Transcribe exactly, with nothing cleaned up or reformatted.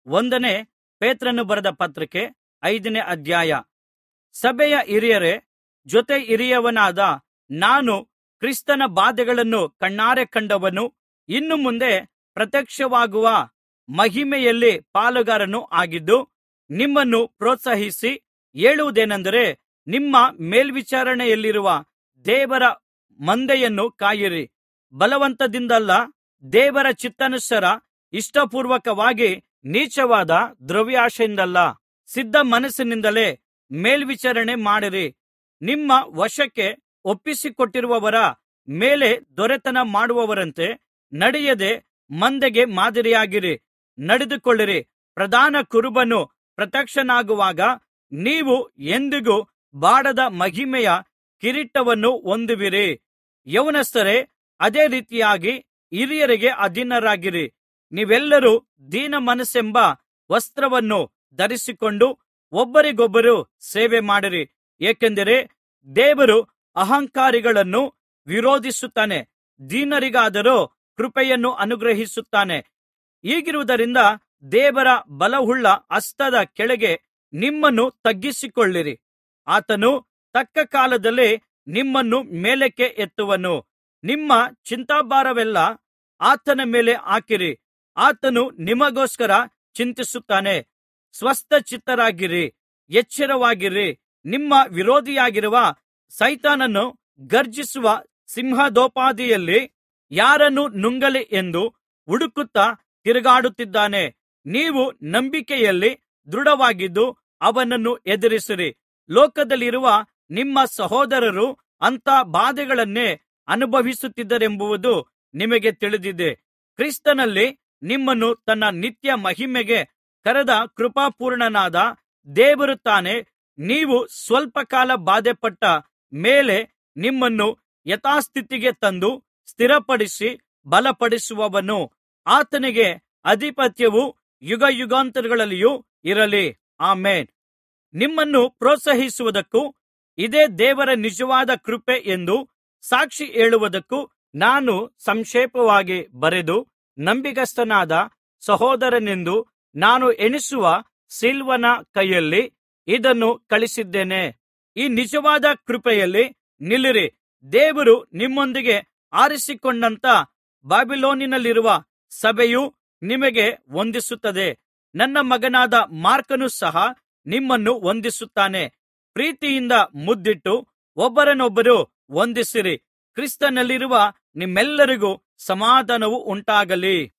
ಒಂದನೇ ಪೇತ್ರನು ಬರೆದ ಪತ್ರಿಕೆ ಐದನೇ ಅಧ್ಯಾಯ. ಸಭೆಯ ಹಿರಿಯರೇ, ಜೊತೆ ಹಿರಿಯವನಾದ ನಾನು ಕ್ರಿಸ್ತನ ಬಾಧೆಗಳನ್ನು ಕಣ್ಣಾರೆ ಕಂಡವನು, ಇನ್ನು ಮುಂದೆ ಪ್ರತ್ಯಕ್ಷವಾಗುವ ಮಹಿಮೆಯಲ್ಲಿ ಪಾಲುಗಾರನೂ ಆಗಿದ್ದು, ನಿಮ್ಮನ್ನು ಪ್ರೋತ್ಸಾಹಿಸಿ ಹೇಳುವುದೇನೆಂದರೆ, ನಿಮ್ಮ ಮೇಲ್ವಿಚಾರಣೆಯಲ್ಲಿರುವ ದೇವರ ಮಂದೆಯನ್ನು ಕಾಯಿರಿ. ಬಲವಂತದಿಂದಲ್ಲ, ದೇವರ ಚಿತ್ತಾನುಸಾರ ಇಷ್ಟಪೂರ್ವಕವಾಗಿ ನೀಚವಾದ ದ್ರವ್ಯಾಶೆಯಿಂದಲ್ಲ, ಸಿದ್ಧ ಮನಸ್ಸಿನಿಂದಲೇ ಮೇಲ್ವಿಚಾರಣೆ ಮಾಡಿರಿ. ನಿಮ್ಮ ವಶಕ್ಕೆ ಒಪ್ಪಿಸಿಕೊಟ್ಟಿರುವವರ ಮೇಲೆ ದೊರೆತನ ಮಾಡುವವರಂತೆ ನಡೆಯದೆ ಮಂದೆಗೆ ಮಾದರಿಯಾಗಿರಿ, ನಡೆದುಕೊಳ್ಳಿರಿ. ಪ್ರಧಾನ ಕುರುಬನು ಪ್ರತ್ಯಕ್ಷನಾಗುವಾಗ ನೀವು ಎಂದಿಗೂ ಬಾಡದ ಮಹಿಮೆಯ ಕಿರೀಟವನ್ನು ಹೊಂದುವಿರಿ. ಯೌವನಸ್ಥರೇ, ಅದೇ ರೀತಿಯಾಗಿ ಹಿರಿಯರಿಗೆ ಅಧೀನರಾಗಿರಿ. ನೀವೆಲ್ಲರೂ ದೀನಮನಸ್ಸೆಂಬ ವಸ್ತ್ರವನ್ನು ಧರಿಸಿಕೊಂಡು ಒಬ್ಬರಿಗೊಬ್ಬರು ಸೇವೆ ಮಾಡಿರಿ. ಏಕೆಂದರೆ ದೇವರು ಅಹಂಕಾರಿಗಳನ್ನು ವಿರೋಧಿಸುತ್ತಾನೆ, ದೀನರಿಗಾದರೋ ಕೃಪೆಯನ್ನು ಅನುಗ್ರಹಿಸುತ್ತಾನೆ. ಹೀಗಿರುವುದರಿಂದ ದೇವರ ಬಲವುಳ್ಳ ಹಸ್ತದ ಕೆಳಗೆ ನಿಮ್ಮನ್ನು ತಗ್ಗಿಸಿಕೊಳ್ಳಿರಿ. ಆತನು ತಕ್ಕ ಕಾಲದಲ್ಲಿ ನಿಮ್ಮನ್ನು ಮೇಲಕ್ಕೆ ಎತ್ತುವನು. ನಿಮ್ಮ ಚಿಂತಾಭಾರವೆಲ್ಲ ಆತನ ಮೇಲೆ ಹಾಕಿರಿ, ಆತನು ನಿಮಗೋಸ್ಕರ ಚಿಂತಿಸುತ್ತಾನೆ. ಸ್ವಸ್ಥಚಿತ್ತರಾಗಿರಿ, ಎಚ್ಚರವಾಗಿರಿ. ನಿಮ್ಮ ವಿರೋಧಿಯಾಗಿರುವ ಸೈತಾನನು ಗರ್ಜಿಸುವ ಸಿಂಹದೋಪಾದಿಯಲ್ಲಿ ಯಾರನ್ನು ನುಂಗಲಿ ಎಂದು ಹುಡುಕುತ್ತಾ ತಿರುಗಾಡುತ್ತಿದ್ದಾನೆ. ನೀವು ನಂಬಿಕೆಯಲ್ಲಿ ದೃಢವಾಗಿದ್ದು ಅವನನ್ನು ಎದುರಿಸಿರಿ. ಲೋಕದಲ್ಲಿರುವ ನಿಮ್ಮ ಸಹೋದರರು ಅಂಥ ಬಾಧೆಗಳನ್ನೇ ಅನುಭವಿಸುತ್ತಿದ್ದಾರೆಂಬುದು ನಿಮಗೆ ತಿಳಿದಿದೆ. ಕ್ರಿಸ್ತನಲ್ಲಿ ನಿಮ್ಮನ್ನು ತನ್ನ ನಿತ್ಯ ಮಹಿಮೆಗೆ ಕರೆದ ಕೃಪಾಪೂರ್ಣನಾದ ದೇವರು ತಾನೇ, ನೀವು ಸ್ವಲ್ಪ ಕಾಲ ಬಾಧೆಪಟ್ಟ ಮೇಲೆ ನಿಮ್ಮನ್ನು ಯಥಾಸ್ಥಿತಿಗೆ ತಂದು ಸ್ಥಿರಪಡಿಸಿ ಬಲಪಡಿಸುವವನು. ಆತನಿಗೆ ಅಧಿಪತ್ಯವು ಯುಗಯುಗಾಂತರಗಳಲ್ಲಿಯೂ ಇರಲಿ. ಆಮೆನ್. ನಿಮ್ಮನ್ನು ಪ್ರೋತ್ಸಾಹಿಸುವುದಕ್ಕೂ ಇದೇ ದೇವರ ನಿಜವಾದ ಕೃಪೆ ಎಂದು ಸಾಕ್ಷಿ ಹೇಳುವುದಕ್ಕೂ ನಾನು ಸಂಕ್ಷೇಪವಾಗಿ ಬರೆದು ನಂಬಿಗಸ್ತನಾದ ಸಹೋದರನೆಂದು ನಾನು ಎಣಿಸುವ ಸಿಲ್ವನ ಕೈಯಲ್ಲಿ ಇದನ್ನು ಕಳುಹಿಸಿದ್ದೇನೆ. ಈ ನಿಜವಾದ ಕೃಪೆಯಲ್ಲಿ ನಿಲ್ಲಿರಿ. ದೇವರು ನಿಮ್ಮೊಂದಿಗೆ ಆರಿಸಿಕೊಂಡಂಥ ಬಾಬಿಲೋನಿನಲ್ಲಿರುವ ಸಭೆಯು ನಿಮಗೆ ವಂದಿಸುತ್ತದೆ. ನನ್ನ ಮಗನಾದ ಮಾರ್ಕನು ಸಹ ನಿಮ್ಮನ್ನು ವಂದಿಸುತ್ತಾನೆ. ಪ್ರೀತಿಯಿಂದ ಮುದ್ದಿಟ್ಟು ಒಬ್ಬರನ್ನೊಬ್ಬರು ವಂದಿಸಿರಿ. ಕ್ರಿಸ್ತನಲ್ಲಿರುವ ನಿಮ್ಮೆಲ್ಲರಿಗೂ ಸಮಾಧಾನವು ಉಂಟಾಗಲಿ.